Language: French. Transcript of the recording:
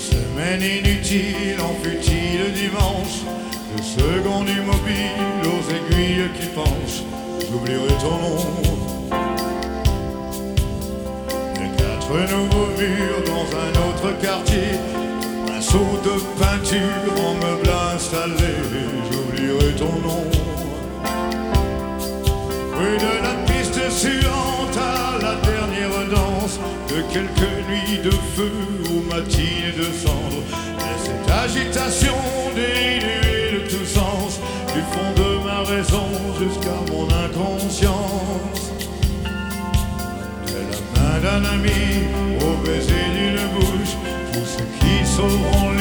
semaine inutile en futile dimanche, de secondes immobiles aux aiguilles qui penchent, j'oublierai ton nom. Les 4 nouveaux murs dans un autre quartier, un seau de peinture en meuble installé, j'oublierai ton nom. Rue de la piste suivante à la dernière danse, de quelques nuits de feu aux matinées de cendre, et cette agitation dénuée de tout sens, du fond de ma raison jusqu'à mon inconscience. De la main d'un ami au baiser d'une bouche, tous ceux qui sauront